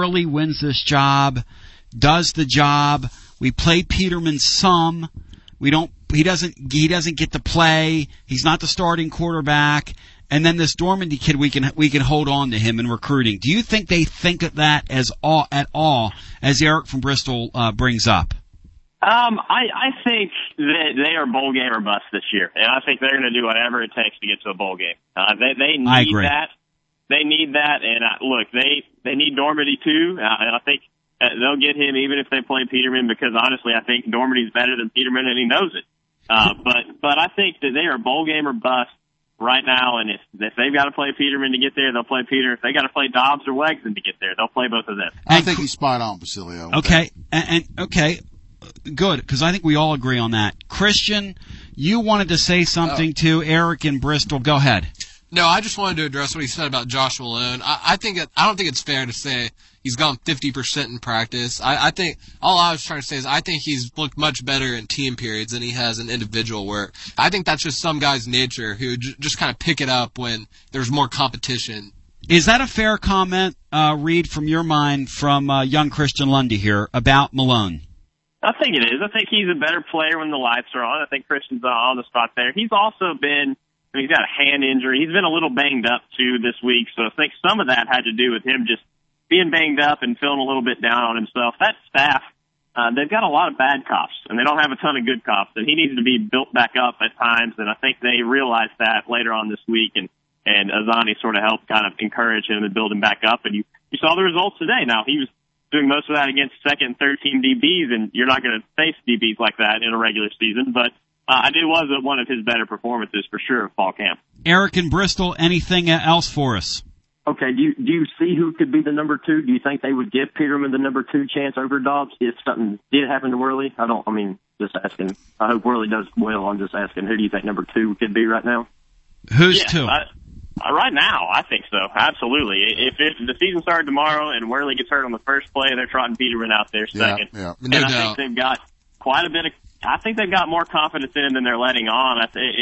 Worley wins this job, does the job. We play Peterman some. He doesn't get to play. He's not the starting quarterback. And then this Dormandy kid, we can hold on to him in recruiting. Do you think they think of that at all, as Eric from Bristol brings up? I think that they are bowl game or bust this year, and I think they're going to do whatever it takes to get to a bowl game. They need that. They need that, and look, they need Dormandy too, and I think they'll get him even if they play Peterman, because honestly, I think Dormandy's better than Peterman, and he knows it. But I think that they are bowl game or bust right now, and if they've got to play Peterman to get there, they'll play Peter. If they got to play Dobbs or Wegson to get there, they'll play both of them. I think he's spot on, Basilio. Okay, okay, good, because I think we all agree on that. Christian, you wanted to say something to Eric in Bristol. Go ahead. No, I just wanted to address what he said about Josh Malone. I don't think it's fair to say he's gone 50% in practice. I think all I was trying to say is I think he's looked much better in team periods than he has in individual work. I think that's just some guy's nature who just kind of pick it up when there's more competition. Is that a fair comment, Reed, from your mind, from young Christian Lundy here about Malone? I think it is. I think he's a better player when the lights are on. I think Christian's on the spot there. He's also been, he's got a hand injury. He's been a little banged up, too, this week. So I think some of that had to do with him just being banged up and feeling a little bit down on himself. That staff, they've got a lot of bad cops, and they don't have a ton of good cops. And he needs to be built back up at times, and I think they realized that later on this week. And Azani sort of helped kind of encourage him and build him back up. And you saw the results today. Now, he was doing most of that against second and third team DBs, and you're not going to face DBs like that in a regular season. But it was one of his better performances for sure of fall camp. Eric in Bristol, anything else for us? Okay, do you see who could be the number two? Do you think they would give Peterman the number two chance over Dobbs if something did happen to Worley? Just asking. I hope Worley does well. I'm just asking, who do you think number two could be right now? Who's two? Right now, I think so. Absolutely. If the season started tomorrow and Worley gets hurt on the first play, they're trotting Peterman out there second. Yeah. And I think they've got quite a bit of. I think they've got more confidence in him than they're letting on.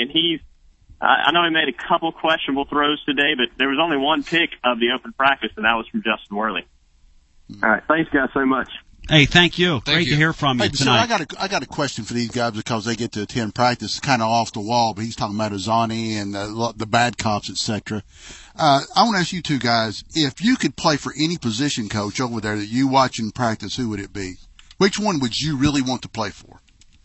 I know he made a couple questionable throws today, but there was only one pick of the open practice, and that was from Justin Worley. All right. Thanks, guys, so much. Hey, thank you. Great to hear from you tonight. So I got a question for these guys because they get to attend practice kind of off the wall, but he's talking about Azani and the bad cops, etc. I want to ask you two guys, if you could play for any position coach over there that you watch in practice, who would it be? Which one would you really want to play for?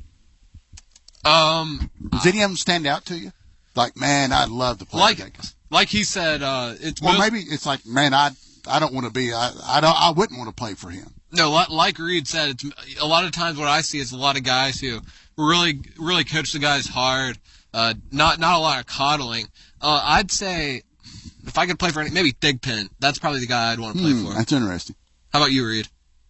Does any of them stand out to you? Like, man, I'd love to play. Like he said, maybe it's like, man, I don't want to be. I wouldn't want to play for him. No, like Reed said, it's a lot of times what I see is a lot of guys who really, really coach the guys hard. Not a lot of coddling. I'd say if I could play for maybe Thigpen, that's probably the guy I'd want to play for. That's interesting. How about you, Reed?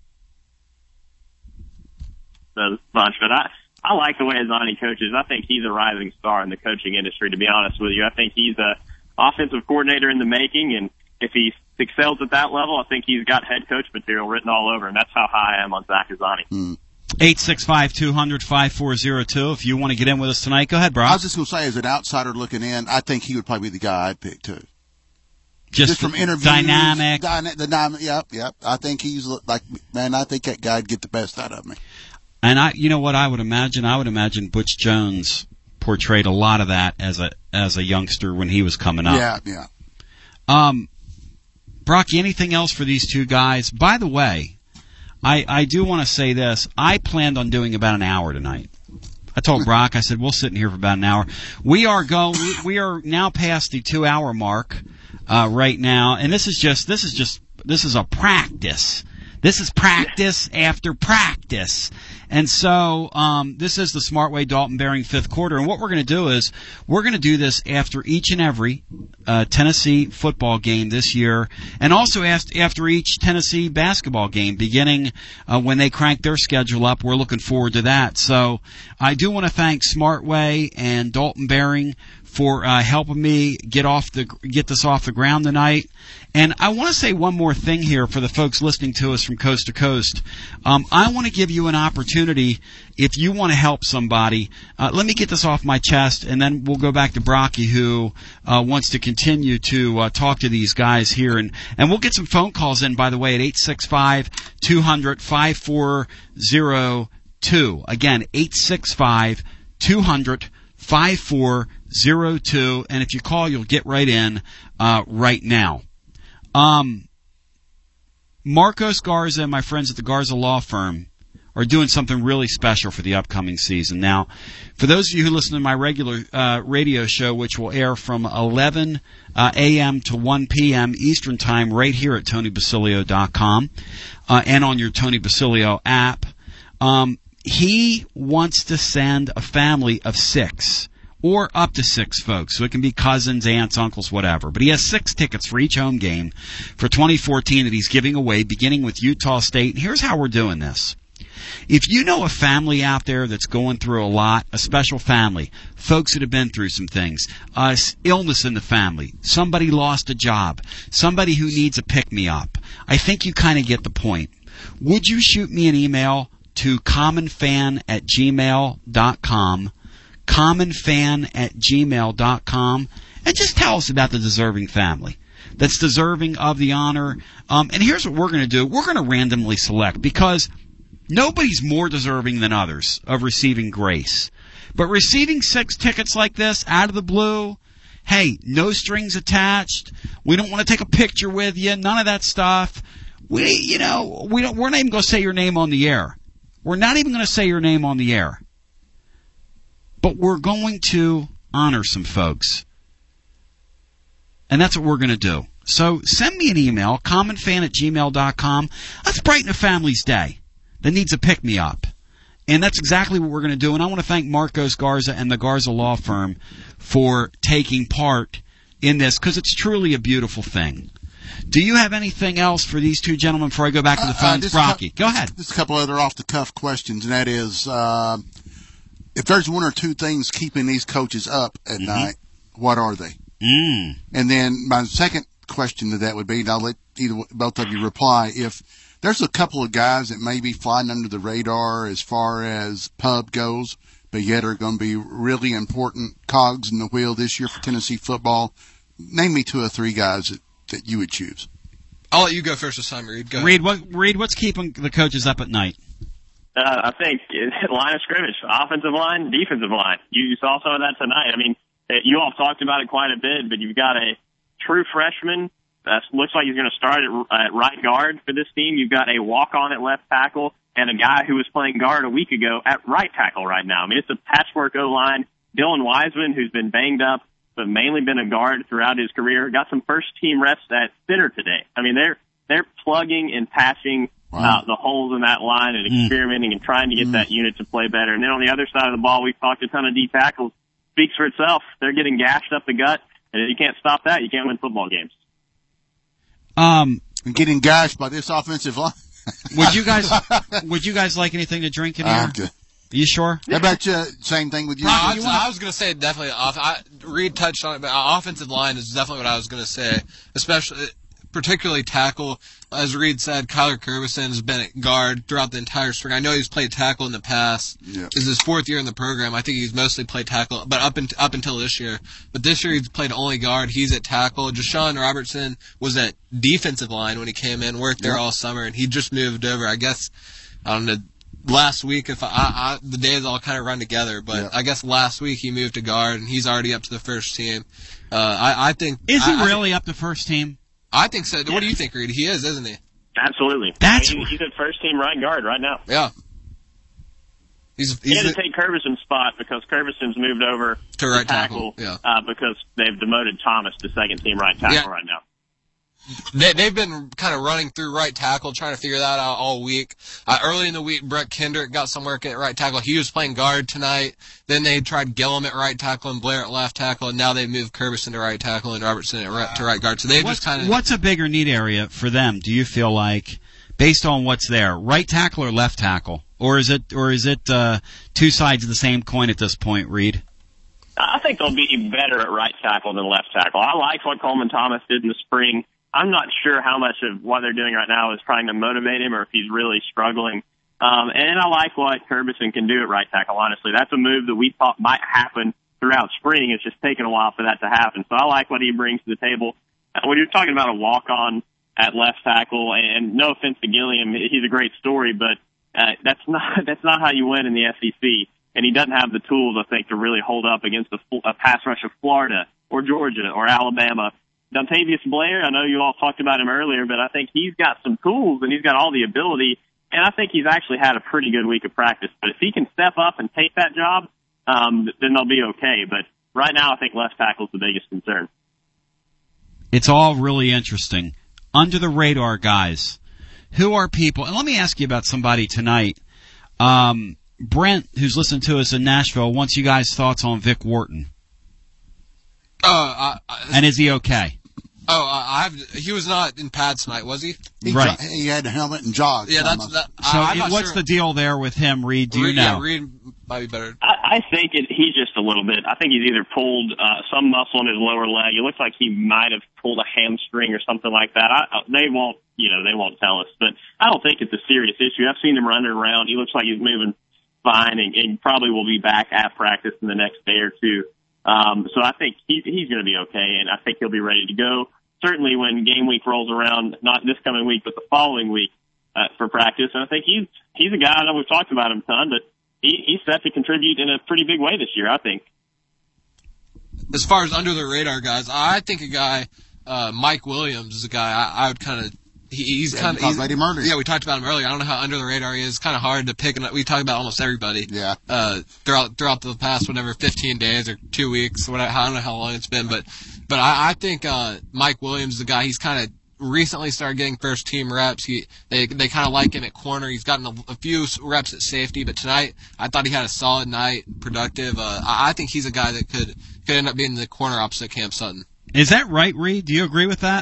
A bunch, but I like the way Azani coaches. I think he's a rising star in the coaching industry, to be honest with you. I think he's a offensive coordinator in the making, and if he excels at that level, I think he's got head coach material written all over him. That's how high I am on Zach Azani. 865-200-5402. If you want to get in with us tonight, go ahead, Brock. I was just going to say, as an outsider looking in, I think he would probably be the guy I'd pick, too. Just from interviews. Dynamic. Yep. I think he's I think that guy'd get the best out of me. And you know what I would imagine? I would imagine Butch Jones portrayed a lot of that as a youngster when he was coming up. Yeah. Brocky, anything else for these two guys? By the way, I do want to say this. I planned on doing about an hour tonight. I told Brock, I said, we'll sit in here for about an hour. We are now past the 2-hour mark, right now. And this is a practice. This is practice after practice. And so this is the Smart Way Dalton Bearing fifth quarter. And what we're going to do is we're going to do this after each and every Tennessee football game this year, and also after each Tennessee basketball game, beginning when they crank their schedule up. We're looking forward to that. So I do want to thank Smart Way and Dalton Bearing for helping me get this off the ground tonight. And I want to say one more thing here for the folks listening to us from coast to coast. I want to give you an opportunity if you want to help somebody. Let me get this off my chest, and then we'll go back to Brocky, who wants to continue to talk to these guys here. And we'll get some phone calls in, by the way, at 865-200-5402. Again, 865-200-5402. And if you call, you'll get right in right now. Marcos Garza and my friends at the Garza Law Firm are doing something really special for the upcoming season. Now, for those of you who listen to my regular radio show, which will air from 11 a.m. to 1 p.m. Eastern Time right here at TonyBasilio.com and on your Tony Basilio app, he wants to send a family of 6 or up to 6 folks. So it can be cousins, aunts, uncles, whatever. But he has 6 tickets for each home game for 2014 that he's giving away, beginning with Utah State. And here's how we're doing this. If you know a family out there that's going through a lot, a special family, folks that have been through some things, illness in the family, somebody lost a job, somebody who needs a pick-me-up, I think you kind of get the point. Would you shoot me an email to commonfan@gmail.com, commonfan@gmail.com, and just tell us about the deserving family that's deserving of the honor. And here's what we're going to do. We're going to randomly select, because nobody's more deserving than others of receiving grace. But receiving 6 tickets like this out of the blue, hey, no strings attached. We don't want to take a picture with you. None of that stuff. We're not even going to say your name on the air. We're not even going to say your name on the air. But we're going to honor some folks. And that's what we're going to do. So send me an email, commonfan@gmail.com. Let's brighten a family's day that needs a pick-me-up. And that's exactly what we're going to do. And I want to thank Marcos Garza and the Garza Law Firm for taking part in this, because it's truly a beautiful thing. Do you have anything else for these two gentlemen before I go back to the phones? Brocky, go ahead. Just a couple other off-the-cuff questions, and that is, if there's one or two things keeping these coaches up at night, what are they? And then my second question to that would be, and I'll let both of you reply, if there's a couple of guys that may be flying under the radar as far as pub goes, but yet are going to be really important cogs in the wheel this year for Tennessee football, name me 2 or 3 guys that you would choose. I'll let you go first this time, Reed. Go ahead. Reed, what's keeping the coaches up at night? I think line of scrimmage, offensive line, defensive line. You saw some of that tonight. I mean, you all talked about it quite a bit, but you've got a true freshman that looks like he's going to start at right guard for this team. You've got a walk-on at left tackle and a guy who was playing guard a week ago at right tackle right now. I mean, it's a patchwork O-line. Dylan Wiseman, who's been banged up, but mainly been a guard throughout his career, got some first-team reps at center today. I mean, they're plugging and patching the holes in that line and experimenting and trying to get that unit to play better. And then on the other side of the ball, we've talked a ton of D tackles. Speaks for itself. They're getting gashed up the gut, and if you can't stop that, you can't win football games. Getting gashed by this offensive line. Would you guys like anything to drink in here? I'm good. Are you sure? How about you? Same thing with you? I was going to say definitely Reed touched on it, but offensive line is definitely what I was going to say, particularly tackle. As Reed said, Kyler Kervison has been at guard throughout the entire spring. I know he's played tackle in the past. Yeah. This is his 4th year in the program. I think he's mostly played tackle, but up until this year. But this year he's played only guard. He's at tackle. Jashawn Robertson was at defensive line when he came in, worked there all summer, and he just moved over. I guess, I don't know, last week, if the days all kind of run together, but I guess last week he moved to guard, and he's already up to the first team. I think. Is he really up to first team? I think so. What do you think, Reed? He is, isn't he? Absolutely. He's at first team right guard right now. Yeah. He had to take Kervison's spot because Kervison's moved over to right tackle. Because they've demoted Thomas to second team right tackle right now. They've been kind of running through right tackle, trying to figure that out all week. Early in the week, Brett Kendrick got some work at right tackle. He was playing guard tonight. Then they tried Gillum at right tackle and Blair at left tackle, and now they've moved Kervison to right tackle and Robertson to right guard. So they just kind of. What's a bigger need area for them? Do you feel like, based on what's there, right tackle or left tackle, or is it 2 sides of the same coin at this point, Reed? I think they'll be better at right tackle than left tackle. I like what Coleman Thomas did in the spring. I'm not sure how much of what they're doing right now is trying to motivate him or if he's really struggling. And I like what Curbison can do at right tackle, honestly. That's a move that we thought might happen throughout spring. It's just taken a while for that to happen. So I like what he brings to the table. When you're talking about a walk-on at left tackle, and no offense to Gilliam, he's a great story, but that's not how you win in the SEC. And he doesn't have the tools, I think, to really hold up against a pass rush of Florida or Georgia or Alabama. Dontavius Blair, I know you all talked about him earlier, but I think he's got some tools and he's got all the ability, and I think he's actually had a pretty good week of practice. But if he can step up and take that job, then they'll be okay. But right now, I think left tackle is the biggest concern. It's all really interesting. Under the radar guys, who are people, and let me ask you about somebody tonight. Brent, who's listening to us in Nashville, wants you guys' thoughts on Vic Wharton. And is he okay? He was not in pads tonight, was he? Right. He had a helmet and jogged. Yeah, So what's the deal there with him, Reed? Do you know? Yeah, Reed might be better. I think he's just a little bit. I think he's either pulled some muscle in his lower leg. It looks like he might have pulled a hamstring or something like that. They won't tell us, but I don't think it's a serious issue. I've seen him running around. He looks like he's moving fine, and probably will be back at practice in the next day or two. So I think he's going to be okay, and I think he'll be ready to go. Certainly when game week rolls around, not this coming week, but the following week for practice. And I think he's a guy, I know we've talked about him a ton, but he's set to contribute in a pretty big way this year, I think. As far as under the radar guys, I think a guy, Mike Williams is a guy I would kind of, he's Lady Murder. Yeah, we talked about him earlier. I don't know how under the radar he is. It's kind of hard to pick, and we talked about almost everybody. Yeah. Throughout the past, 15 days or 2 weeks, whatever, I don't know how long it's been, but I think Mike Williams is the guy. He's kind of recently started getting first team reps. They kind of like him at corner. He's gotten a few reps at safety, but tonight I thought he had a solid night, productive. I think he's a guy that could end up being the corner opposite Cam Sutton. Is that right, Reed? Do you agree with that?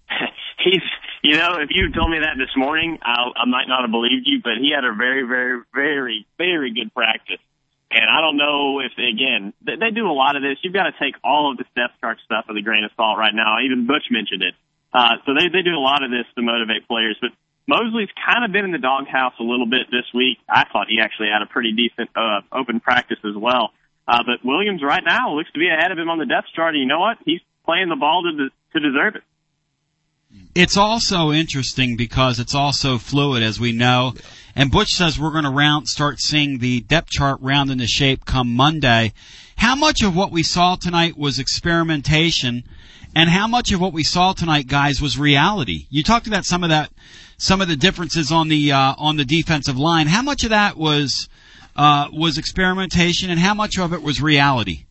If you told me that this morning, I might not have believed you, but he had a very, very, very, very good practice. And I don't know if, again, they do a lot of this. You've got to take all of the depth chart stuff with a grain of salt right now. Even Butch mentioned it. So they do a lot of this to motivate players. But Mosley's kind of been in the doghouse a little bit this week. I thought he actually had a pretty decent open practice as well. But Williams right now looks to be ahead of him on the depth chart. And you know what? He's playing the ball to deserve it. It's also interesting because it's also fluid, as we know. And Butch says we're going to start seeing the depth chart round into shape come Monday. How much of what we saw tonight was experimentation, and how much of what we saw tonight, guys, was reality? You talked about some of the differences on the defensive line. How much of that was experimentation, and how much of it was reality?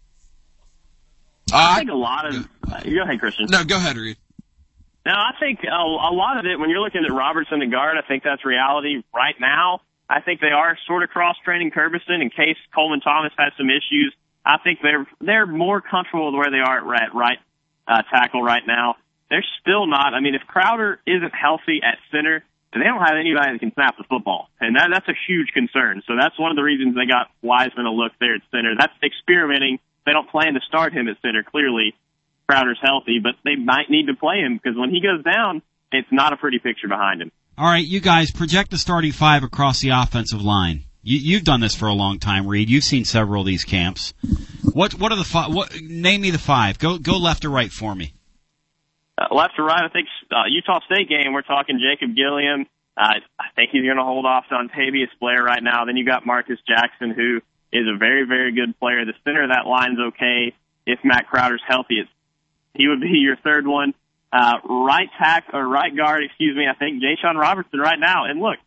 I think a lot of. Go ahead, Christian. No, go ahead, Reed. No, I think a lot of it, when you're looking at Robertson the guard, I think that's reality right now. I think they are sort of cross-training Curbison in case Coleman Thomas has some issues. I think they're more comfortable with where they are at right tackle right now. They're still not. I mean, if Crowder isn't healthy at center, then they don't have anybody that can snap the football. And that's a huge concern. So that's one of the reasons they got Wiseman a look there at center. That's experimenting. They don't plan to start him at center, clearly. Crowder's healthy, but they might need to play him because when he goes down, it's not a pretty picture behind him. All right, you guys, project the starting five across the offensive line. You've done this for a long time, Reed. You've seen several of these camps. What are the five? Name me the five. Go left or right for me. Left or right, I think Utah State game, we're talking Jacob Gilliam. I think he's going to hold off Dontavius Blair right now. Then you got Marcus Jackson, who is a very, very good player. The center of that line's okay. If Matt Crowder's healthy, he would be your third one. Right guard, I think Ja'Shawn Robertson right now. And look,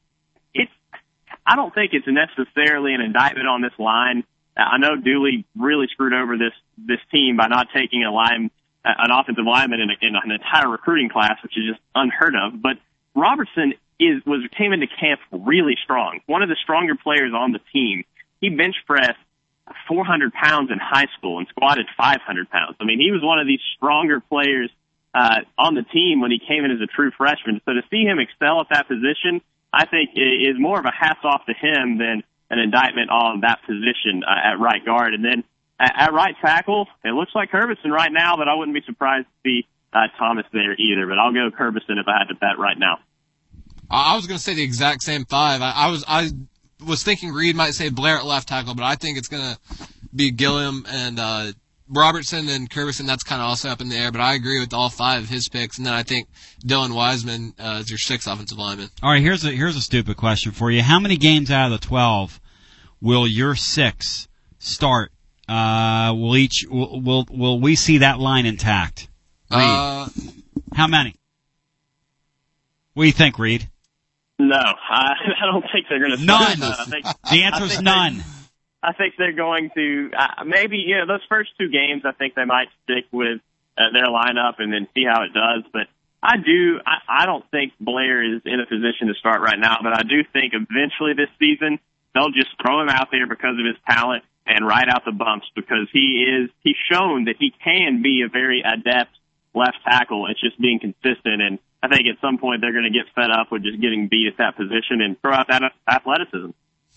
I don't think it's necessarily an indictment on this line. I know Dooley really screwed over this team by not taking an offensive lineman in an entire recruiting class, which is just unheard of. But Robertson came into camp really strong, one of the stronger players on the team. He bench pressed 400 pounds in high school and squatted 500 pounds. I mean, he was one of these stronger players on the team when he came in as a true freshman. So to see him excel at that position, I think is more of a hats off to him than an indictment on that position at right guard. And then At right tackle, it looks like Herbison right now, but I wouldn't be surprised to see Thomas there either. But I'll go Herbison if I had to bet right now. I was going to say the exact same five. I was thinking Reed might say Blair at left tackle, but I think it's going to be Gilliam and Robertson and Herbison. That's kind of also up in the air, but I agree with all five of his picks. And then I think Dylan Wiseman is your sixth offensive lineman. All right, here's a stupid question for you. How many games out of the 12 will your six start? Will we see that line intact? Reed. How many? What do you think, Reed? No, I don't think they're going to. None. The answer is none. I think they're going to maybe those first two games. I think they might stick with their lineup and then see how it does. But I don't think Blair is in a position to start right now. But I do think eventually this season they'll just throw him out there because of his talent and ride out the bumps because he's shown that he can be a very adept left tackle. It's just being consistent, and I think at some point they're going to get fed up with just getting beat at that position and throw out that athleticism.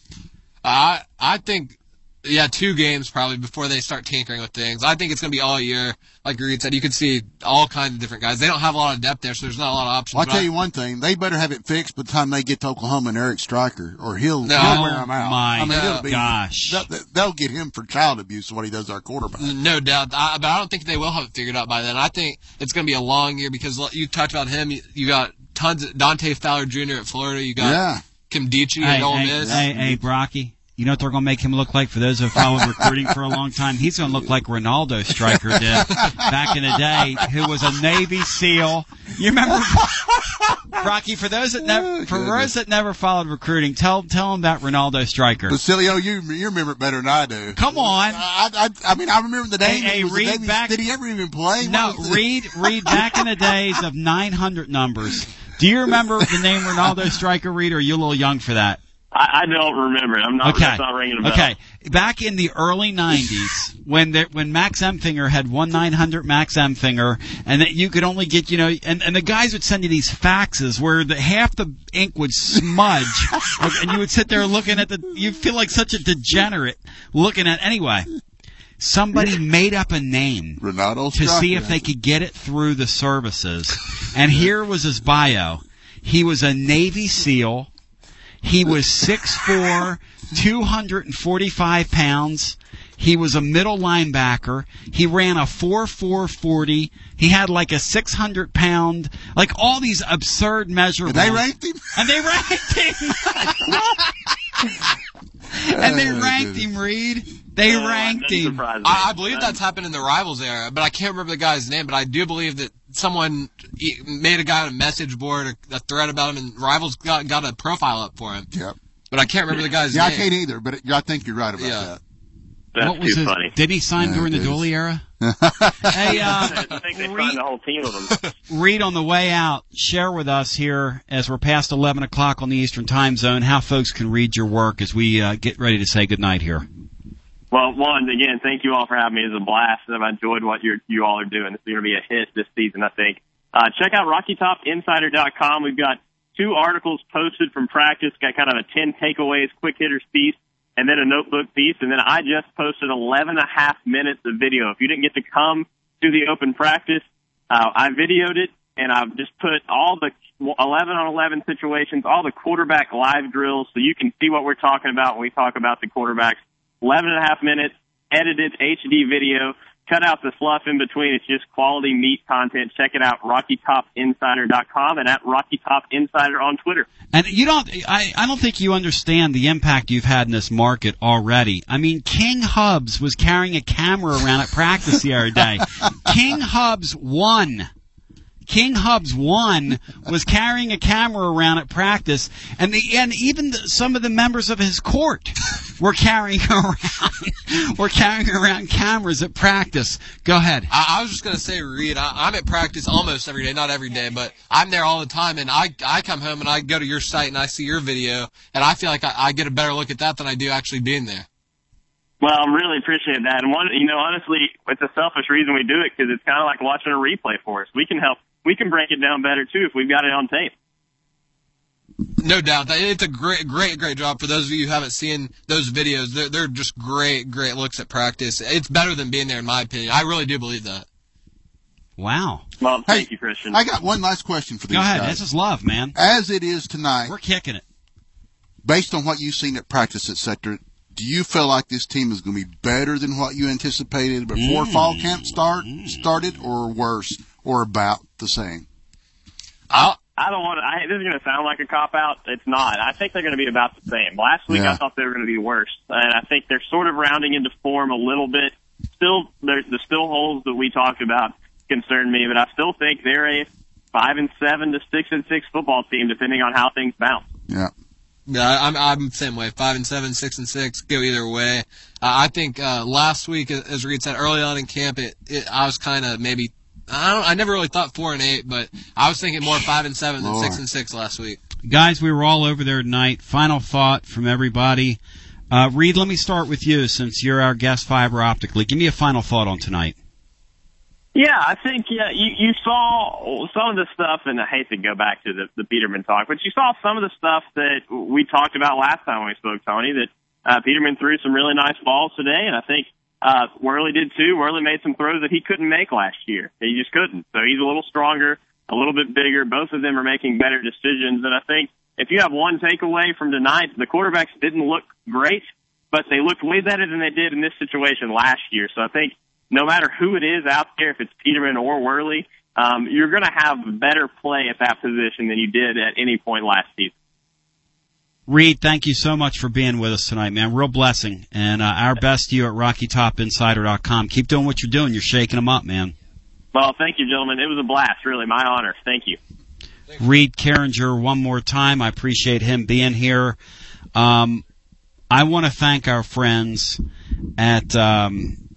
I think, 2 games probably before they start tinkering with things. I think it's going to be all year. Like Reed said, you could see all kinds of different guys. They don't have a lot of depth there, so there's not a lot of options. Well, I'll tell you one thing. They better have it fixed by the time they get to Oklahoma and Eric Stryker, or he'll wear them out. My gosh. They'll get him for child abuse what he does to our quarterback. No doubt. But I don't think they will have it figured out by then. I think it's going to be a long year because you talked about him. You got tons of Dante Fowler Jr. at Florida. You got Kim Dichie at Ole Miss. Hey, Brocky. You know what they're going to make him look like? For those who have followed recruiting for a long time, he's going to look like Ronaldo Stryker did back in the day, who was a Navy SEAL. You remember, Brocky? For those that never followed recruiting, tell them about Ronaldo Stryker. Basilio, you remember it better than I do. Come on. I mean, I remember the name. Hey, Reed, did he ever even play? No, Reed. Back in the days of 900 numbers. Do you remember the name Ronaldo Stryker, Reed? Or are you a little young for that? I don't remember it. That's not ringing a bell. Okay. Back in the early 90s, when Max Empfinger had 1-900 Max Empfinger, and that you could only get, and the guys would send you these faxes where half the ink would smudge, and you would sit there looking at you feel like such a degenerate looking at, anyway. Somebody made up a name to see if they could get it through the services. And here was his bio. He was a Navy SEAL. He was 6'4", 245 pounds. He was a middle linebacker. He ran a 4.40. He had like a 600-pound, like all these absurd measurables. And they ranked him? And they ranked him, Reed. They ranked him. I believe that's happened in the Rivals era, but I can't remember the guy's name. But I do believe that someone made a guy on a message board, a thread about him, and Rivals got a profile up for him. Yep. But I can't remember the guy's name. I can't either, but I think you're right about that. That's too funny. Didn't he sign during the Dooley era? Hey, I think they signed the whole team of them. Reed, on the way out, share with us here, as we're past 11 o'clock on the Eastern Time Zone, how folks can read your work as we get ready to say goodnight here. Well, again, thank you all for having me. It was a blast. I've enjoyed what you all are doing. It's going to be a hit this season, I think. Check out RockyTopInsider.com. We've got 2 articles posted from practice. Got kind of a 10 takeaways, quick hitters piece, and then a notebook piece. And then I just posted 11 and a half minutes of video. If you didn't get to come to the open practice, I videoed it, and I've just put all the 11-on-11 situations, all the quarterback live drills, so you can see what we're talking about when we talk about the quarterbacks. 11 and a half minutes, edited HD video, cut out the fluff in between. It's just quality meat content. Check it out, RockyTopInsider.com and at RockyTopInsider on Twitter. And I don't think you understand the impact you've had in this market already. I mean, King Hubs was carrying a camera around at practice the other day. King Hubs won was carrying a camera around at practice, and even some of the members of his court were carrying around cameras at practice. Go ahead. I was just going to say, Reed, I'm at practice almost every day, not every day, but I'm there all the time, and I come home and I go to your site and I see your video, and I feel like I get a better look at that than I do actually being there. Well, I really appreciate that. And honestly, it's a selfish reason we do it because it's kind of like watching a replay for us. We can help. We can break it down better too if we've got it on tape. No doubt. It's a great job. For those of you who haven't seen those videos, they're just great looks at practice. It's better than being there, in my opinion. I really do believe that. Wow. Well, thank you, Christian. I got one last question for these Go ahead. guys. This is love, man. As it is tonight, We're kicking it. based on what you've seen at practice, etc., do you feel like this team is going to be better than what you anticipated before fall camp started, or worse, or about the same? I don't want to. This is going to sound like a cop out. It's not. I think they're going to be about the same. Last week I thought they were going to be worse, and I think they're sort of rounding into form a little bit. Still, there's the still holes that we talked about concern me, but I still think they're a 5-7 to 6-6 football team, depending on how things bounce. Yeah. Yeah, I'm the same way. 5-7, 6-6, go either way. I think last week, as Reed said early on in camp, I was kind of maybe. I never really thought 4-8, but I was thinking more 5-7 than 6-6 last week. Guys, we were all over there tonight. Final thought from everybody. Reed, let me start with you since you're our guest fiber optically. Give me a final thought on tonight. Yeah, I think you saw some of the stuff, and I hate to go back to the Peterman talk, but you saw some of the stuff that we talked about last time when we spoke, Tony, that Peterman threw some really nice balls today, and I think Worley did too. Worley made some throws that he couldn't make last year. He just couldn't. So he's a little stronger, a little bit bigger. Both of them are making better decisions, and I think if you have one takeaway from tonight, the quarterbacks didn't look great, but they looked way better than they did in this situation last year. So I think no matter who it is out there, if it's Peterman or Worley, you're going to have better play at that position than you did at any point last season. Reed, thank you so much for being with us tonight, man. Real blessing. And our best to you at RockyTopInsider.com. Keep doing what you're doing. You're shaking them up, man. Well, thank you, gentlemen. It was a blast, really. My honor. Thank you. Reed Carringer, one more time. I appreciate him being here. I want to thank our friends at I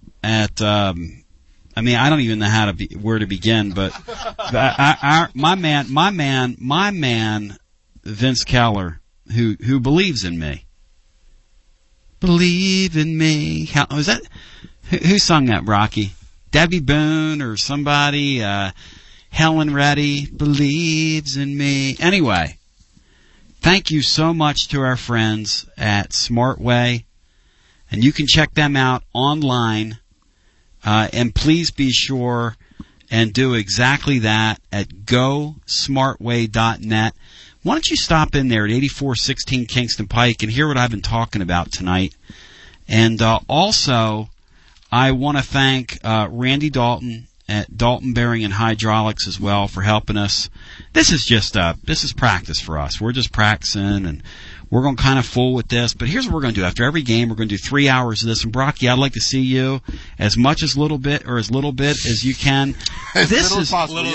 don't even know where to begin, but my man, Vince Keller, who believes in me. Believe in me. Was that who sung that, Rocky? Debbie Boone or somebody? Helen Reddy believes in me. Anyway, thank you so much to our friends at Smartway, and you can check them out online. And please be sure and do exactly that at GoSmartway.net. Why don't you stop in there at 8416 Kingston Pike and hear what I've been talking about tonight. And also, I want to thank Randy Dalton at Dalton Bearing and Hydraulics as well for helping us. This is practice for us. We're just practicing, and we're going to kind of fool with this. But here's what we're going to do. After every game, we're going to do 3 hours of this. And Brocky, I'd like to see you as much as little bit as you can. This is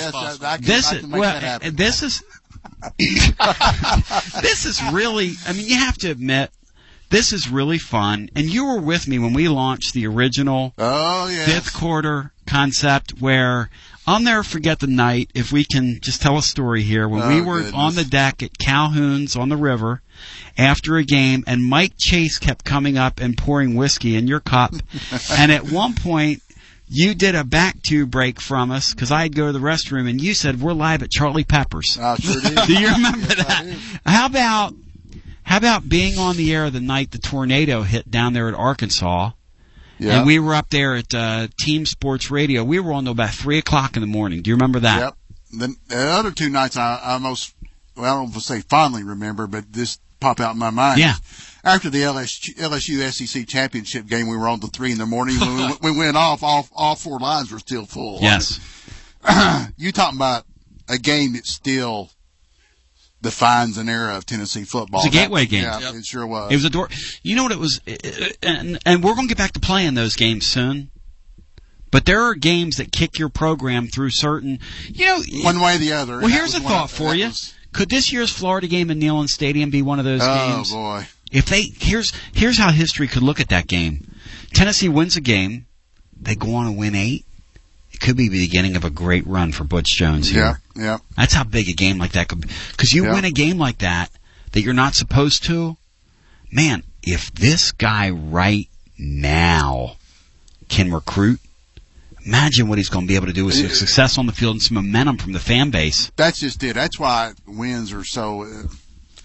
really, you have to admit, this is really fun. And you were with me when we launched the original fifth quarter concept, where I'll never forget the night, if we can just tell a story here, when we were on the deck at Calhoun's on the river after a game, and Mike Chase kept coming up and pouring whiskey in your cup. And at one point, you did a back tube break from us because I had to go to the restroom, and you said, we're live at Charlie Pepper's. I sure did. Do you remember that? How about being on the air the night the tornado hit down there at Arkansas? Yeah. And we were up there at Team Sports Radio. We were on till about 3 o'clock in the morning. Do you remember that? Yep. The other two nights I don't want to say fondly remember, but this pop out in my mind. Yeah. After the LSU SEC championship game, we were on till 3 in the morning. When we went off, all four lines were still full. Yes. You talking about a game that still defines an era of Tennessee football. It was a gateway game. Yeah, It sure was. It was a door. You know what it was? And we're going to get back to playing those games soon. But there are games that kick your program through certain, one way or the other. Well, here's a thought for you. Could this year's Florida game in Neyland Stadium be one of those games? Oh, boy. If here's how history could look at that game. Tennessee wins a game. They go on to win 8. It could be the beginning of a great run for Butch Jones here. Yeah. That's how big a game like that could be. Because you win a game like that you're not supposed to. Man, if this guy right now can recruit, imagine what he's going to be able to do with some success on the field and some momentum from the fan base. That's just it. That's why wins are so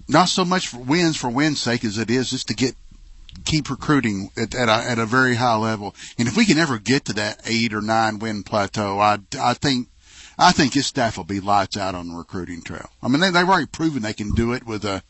not so much for wins' sake as it is just to keep recruiting at a very high level. And if we can ever get to that 8 or 9 win plateau, I think this staff will be lights out on the recruiting trail. I mean, they've already proven they can do it with a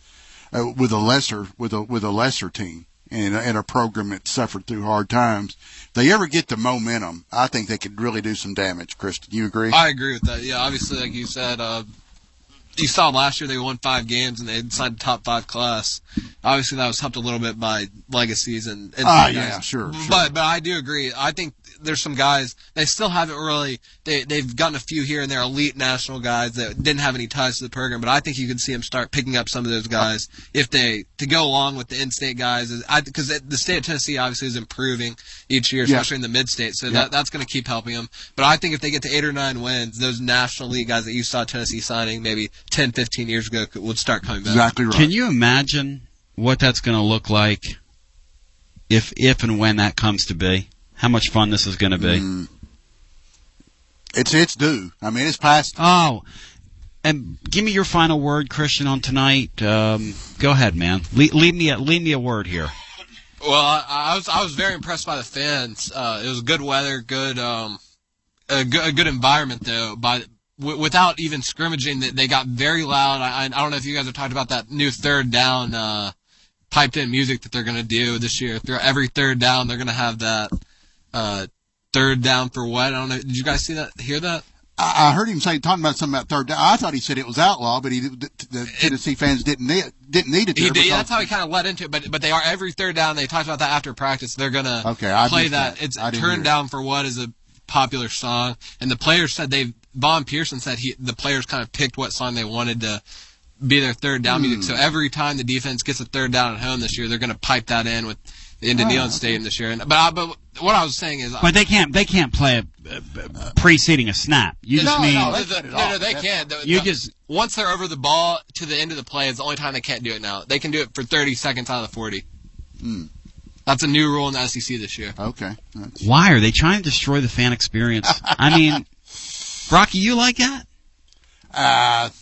lesser team and a program that suffered through hard times. If they ever get the momentum, I think they could really do some damage. Kristen, you agree? I agree with that. Yeah, obviously, like you said, you saw last year they won 5 games and they signed a top 5 class. Obviously, that was helped a little bit by legacies and yeah, sure. But I do agree. I think there's some guys they still haven't really. They've gotten a few here and there, elite national guys that didn't have any ties to the program. But I think you can see them start picking up some of those guys to go along with the in-state guys. Because the state of Tennessee obviously is improving each year, especially in the mid-state. So that's going to keep helping them. But I think if they get to 8 or 9 wins, those national league guys that you saw Tennessee signing maybe 10, 15 years ago would start coming back. Exactly right. Can you imagine what that's going to look like if and when that comes to be? How much fun this is going to be? It's due. I mean, it's past. Oh, and give me your final word, Christian, on tonight. Go ahead, man. Leave me a word here. Well, I was very impressed by the fans. It was good weather, a good environment though. Without even scrimmaging, they got very loud. I don't know if you guys have talked about that new third down piped in music that they're going to do this year. Every third down, they're going to have that third down for what? I don't know. Did you guys hear that? I heard him talking about something about third down. I thought he said it was outlaw, but the Tennessee fans didn't need it. He did. That's how he kind of led into it. But they are every third down. They talked about that after practice. They're going to play that. It's Turn Down for What is a popular song. And the players said Von Pearson said the players kind of picked what song they wanted to be their third down music. So every time the defense gets a third down at home this year, they're going to pipe that in into Neyland Stadium this year. But what I was saying is, but they can't play preceding a snap. You just mean no, they can't. Once they're over the ball to the end of the play, it's the only time they can't do it now. They can do it for 30 seconds out of the 40. That's a new rule in the SEC this year. Okay. Why are they trying to destroy the fan experience? I mean, Rocky, you like that?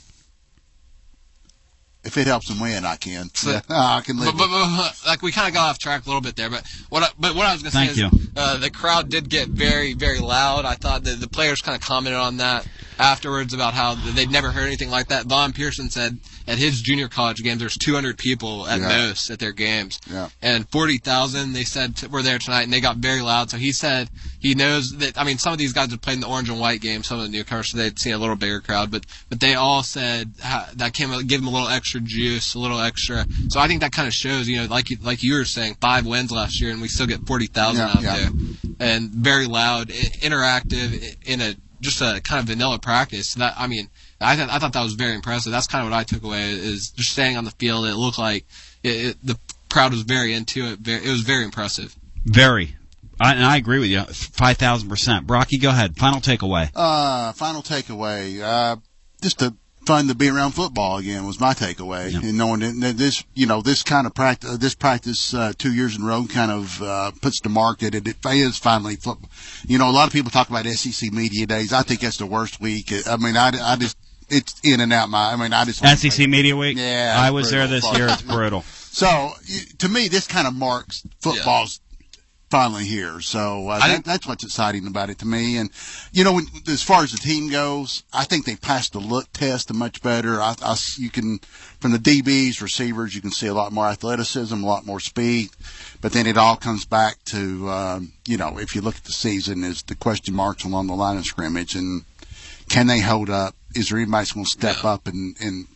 If it helps them win, I can. I can live. But like we kind of got off track a little bit there. But what I was going to say is the crowd did get very, very loud. I thought that the players kind of commented on that afterwards about how they'd never heard anything like that. Von Pearson said at his junior college games, there's 200 people at most at their games. Yeah. And 40,000, they said, were there tonight, and they got very loud. So he said he knows that, I mean, some of these guys have played in the orange and white game, some of the newcomers, so they'd seen a little bigger crowd. But they all said that give them a little extra juice, a little extra. So I think that kind of shows, like you were saying, 5 wins last year, and we still get 40,000 out there. And very loud, interactive, in just a kind of vanilla practice. That, I mean, I thought that was very impressive. That's kind of what I took away, is just staying on the field. It looked like the crowd was very into it. It was very impressive. Very. And I agree with you, 5,000%. Brocky, go ahead. Final takeaway. Final takeaway. Just fun to be around football again was my takeaway. Yep. And knowing that this kind of practice 2 years in a row kind of puts the mark that it is finally football. A lot of people talk about SEC media days. I think that's the worst week. I mean, I just it's in and out. SEC media week. Yeah, I was there this year. It's brutal. So to me, this kind of marks football's finally here. So that's what's exciting about it to me. And as far as the team goes, I think they passed the look test much better. You can, from the DBs, receivers, you can see a lot more athleticism, a lot more speed. But then it all comes back to if you look at the season, is the question marks along the line of scrimmage, and can they hold up? Is there anybody that's going to step up and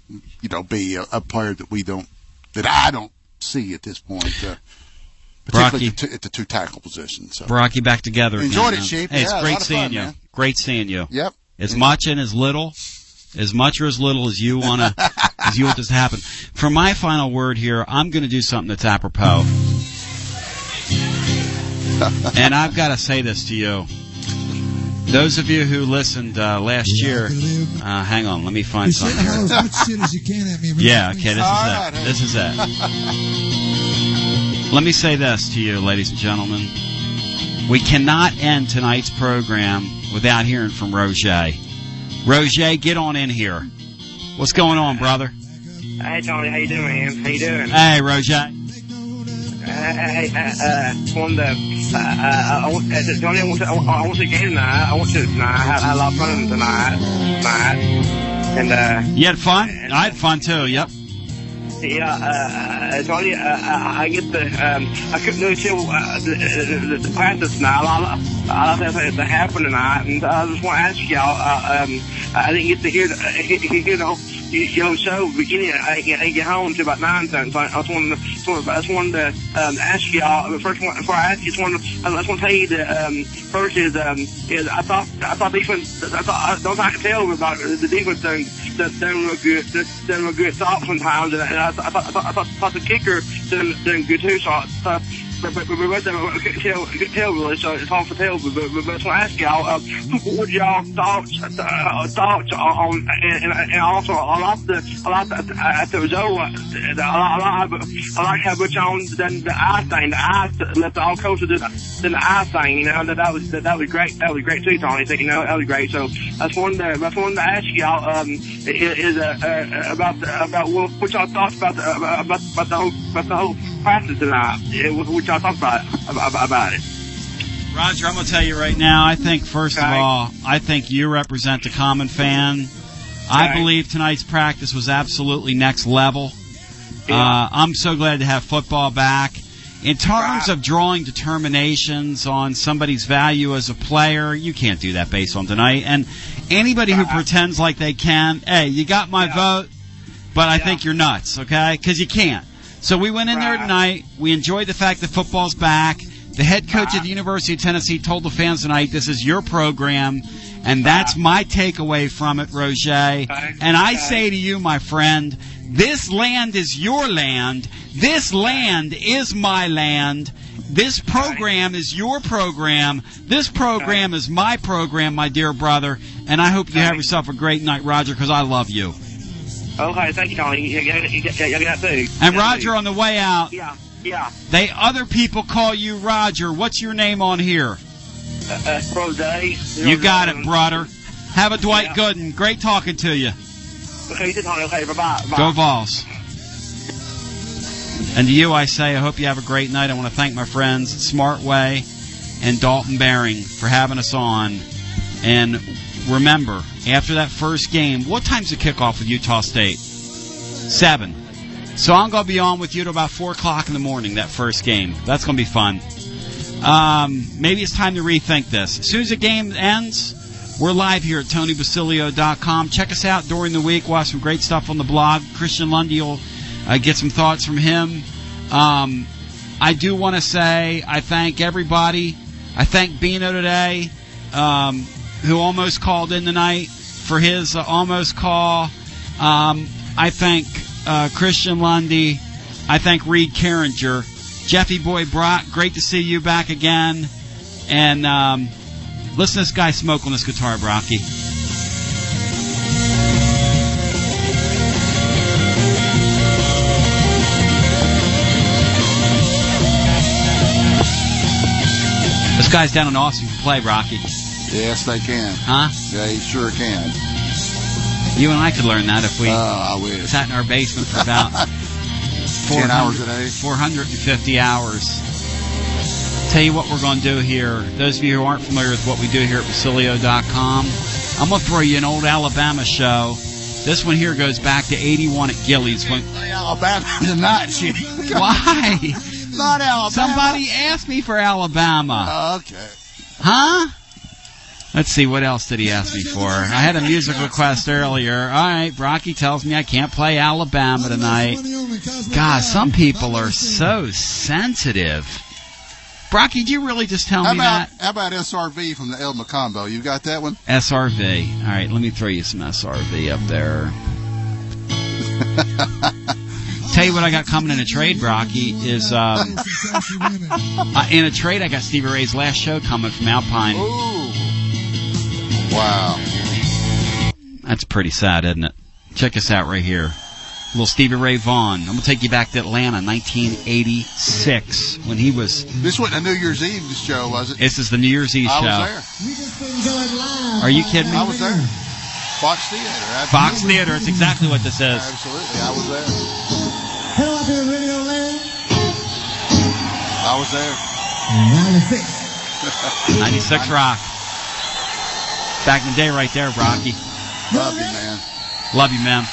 be a player that I don't see at this point? Particularly at the 2 tackle position. So. Brocky, back together again. Enjoyed it, Chief. Hey, it's great seeing you. Man. Great seeing you. Yep. As much and as little, as much or as little as you want this to happen. For my final word here, I'm going to do something that's apropos. And I've got to say this to you. Those of you who listened last year, hang on, let me find something here. As much shit as you can at me. Yeah, okay, this is it. Let me say this to you, ladies and gentlemen. We cannot end tonight's program without hearing from Roger. Roger, get on in here. What's going on, brother? Hey, Tony, how you doing, man? How you doing? Hey, Roger. Tony, I want to the game tonight. I want to tonight. I had a lot of fun tonight. And, you had fun? I had fun, too, yep. Yeah, Tony, I get I couldn't do the practice now. A lot of things that happened tonight, and I just want to ask y'all, I didn't get to hear the show beginning. I didn't get home until about 9 something. So I just wanted to ask y'all. First, before I ask you, I just want to tell you that first is I thought defense. I can tell about the defense done real good. Done real good stop sometimes, and I thought the kicker done good too. So but we read that I couldn't tell really, so it's hard to tell. But I just want to ask y'all, what y'all thoughts on, and also a lot at the result. I like how much on the eye thing. The eye left all coaches than the eye thing. You know that was great. That was great too, Tony. You know that was great. So that's one to ask y'all is about what y'all thoughts about the whole practice tonight. What y'all thought about it? Roger, I'm going to tell you right now, I think, first of all, I think you represent the common fan. I believe tonight's practice was absolutely next level. Yeah. I'm so glad to have football back. In terms of drawing determinations on somebody's value as a player, you can't do that based on tonight. And anybody who pretends like they can, hey, you got my vote, but I think you're nuts, okay? Because you can't. So we went in there tonight. We enjoyed the fact that football's back. The head coach at the University of Tennessee told the fans tonight, this is your program, and that's my takeaway from it, Roger. And I say to you, my friend, this land is your land. This land is my land. This program is your program. This program is my program, my dear brother. And I hope you have yourself a great night, Roger, because I love you. Okay, thank you, Tony. You got that too. And Roger, on the way out, other people call you Roger. What's your name on here? Pro Day. You got it, brother. Have a Dwight Gooden. Great talking to you. Okay, Tony. Okay, bye-bye. Go Vols. And to you, I say, I hope you have a great night. I want to thank my friends at Smartway and Dalton Bearing for having us on. And remember, after that first game, what time's the kickoff with Utah State? 7. So I'm going to be on with you till about 4 o'clock in the morning, that first game. That's going to be fun. Maybe it's time to rethink this. As soon as the game ends, we're live here at TonyBasilio.com. Check us out during the week. We'll have some great stuff on the blog. Christian Lundy will get some thoughts from him. I do want to say I thank everybody. I thank Bino today, who almost called in tonight for his almost call. I thank Christian Lundy. I thank Reed Carringer. Jeffy Boy Brock, great to see you back again. And listen to this guy smoke on this guitar, Brocky. This guy's down in Austin to play, Brocky. Yes, they can. Huh? Yeah, he sure can. You and I could learn that if we I wish. sat in our basement for about 10 hours a day. 450 hours. Tell you what we're going to do here. Those of you who aren't familiar with what we do here at Basilio.com, I'm going to throw you an old Alabama show. This one here goes back to 81 at Gillies. When Alabama tonight, shit. Why? Not Alabama. Somebody asked me for Alabama. Okay. Huh? Let's see, what else did he ask me for? I had a music request earlier. All right, Brocky tells me I can't play Alabama tonight. God, some people are so sensitive. Brocky, do you really just tell me that? How about SRV from the El Macombo? You got that one? SRV. All right, let me throw you some SRV up there. Tell you what I got coming in a trade, Brocky, is in a trade I got Stevie Ray's last show coming from Alpine. Ooh. Wow. That's pretty sad, isn't it? Check us out right here. Little Stevie Ray Vaughan. I'm going to take you back to Atlanta, 1986, when he was... This wasn't a New Year's Eve show, was it? This is the New Year's Eve show. I was there. Are you kidding me? I was there. Fox Theater. Absolutely. Fox Theater. It's exactly what this is. Absolutely. I was there. Hello out there in Radio Land. I was there. 96. 96 Rock. Back in the day right there, Rocky. Love you, man. Love you, man.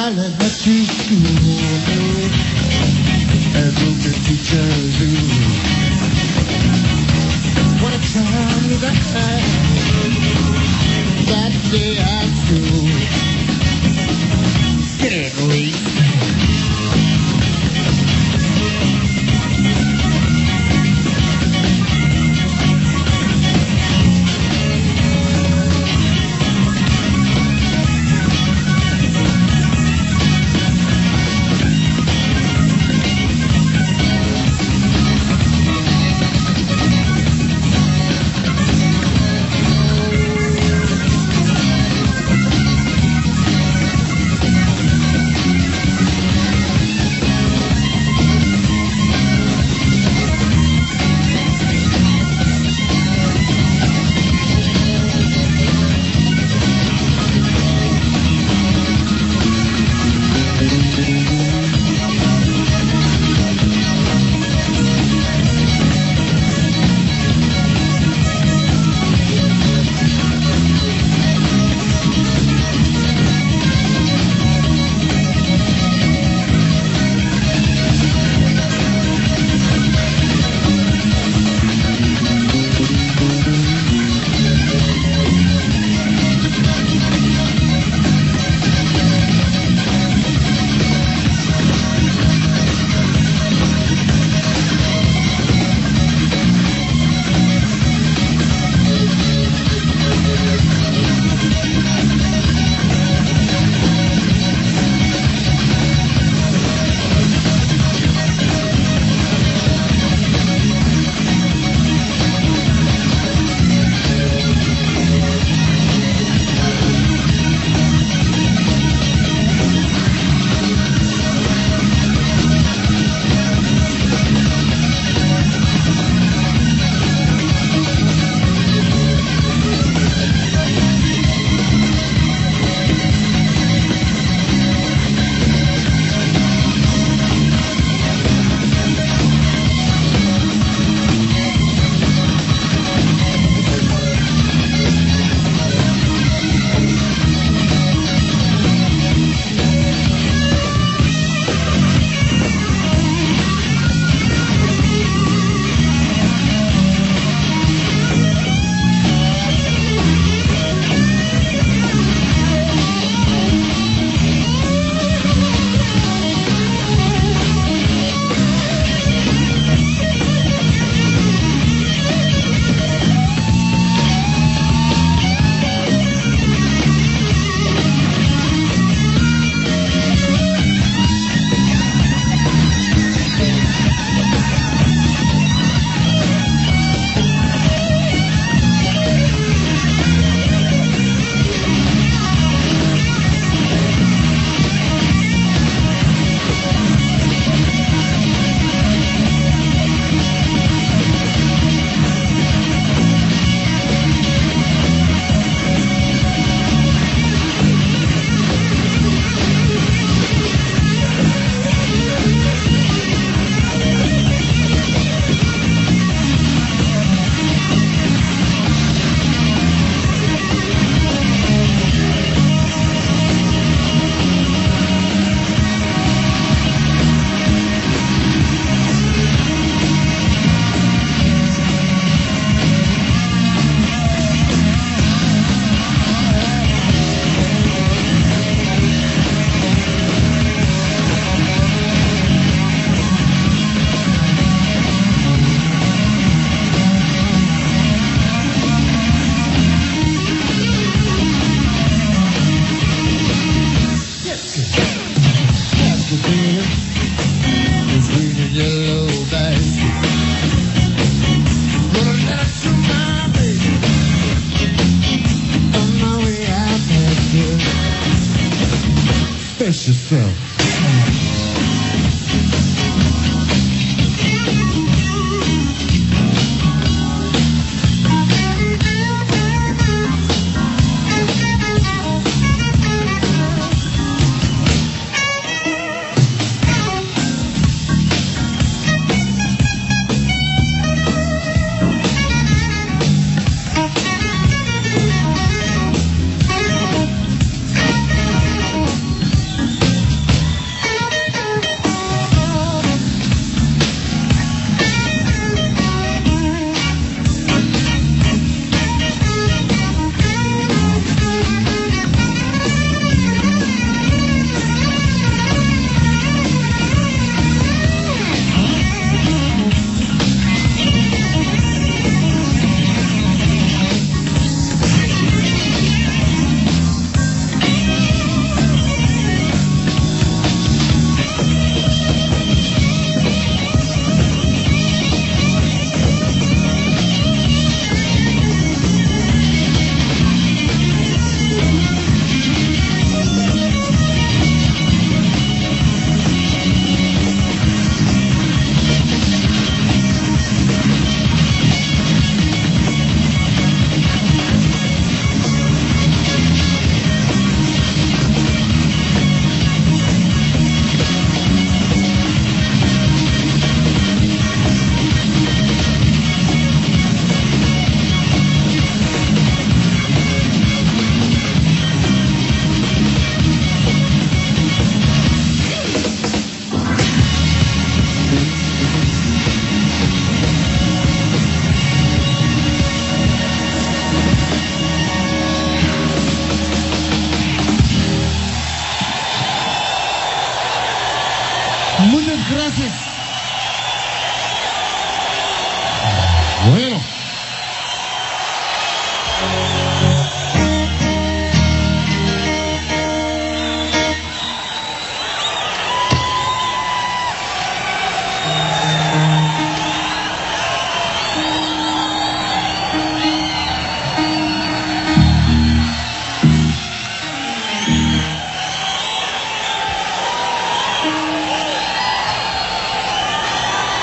I left to school, as broken teachers do. What a time that I had that day at school. Get it, Lee.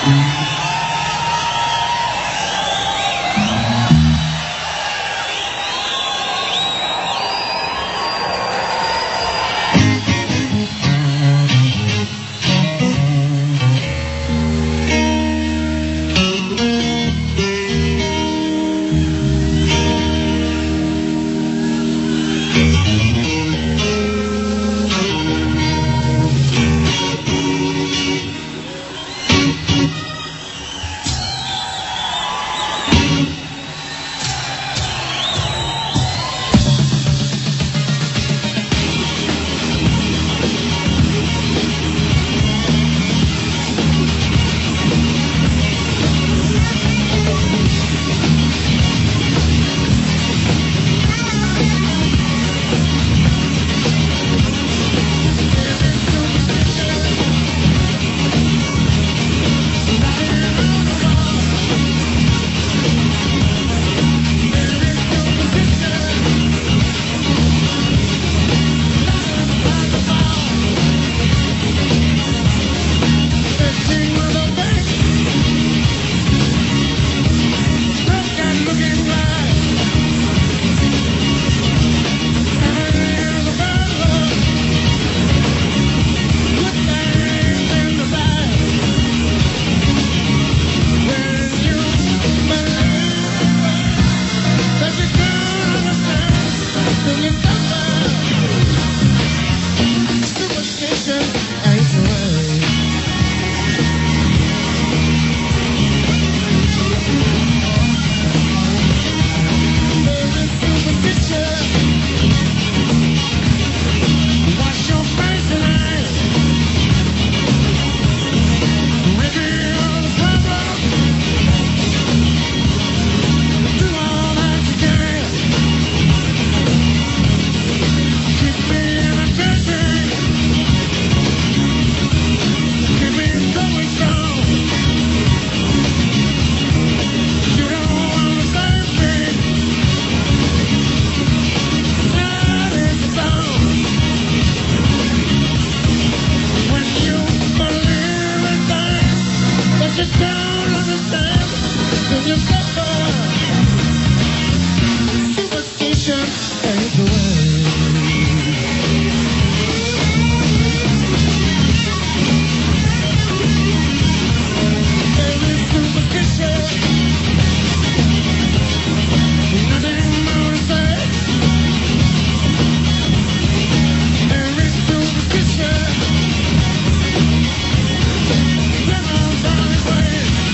Way.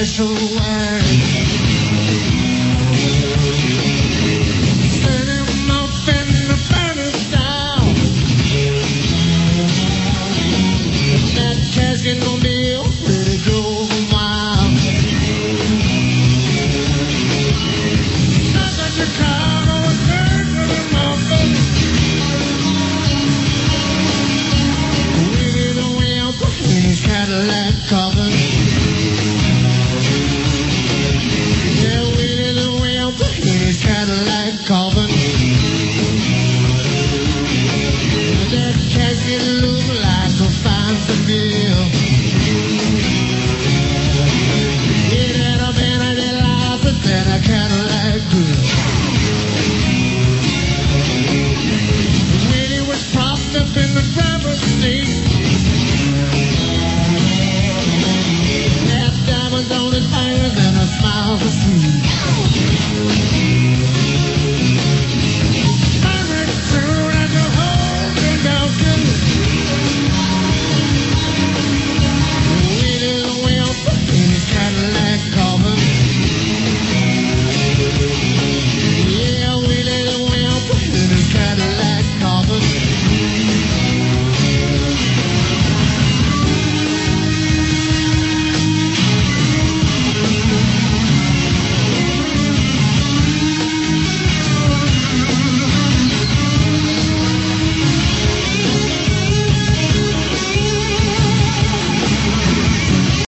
special wine. Set him off in the furnace style. That casket on deal, ready to go over mile. Stuck at Chicago, a third of the mountain. Waited away out in his Cadillac car.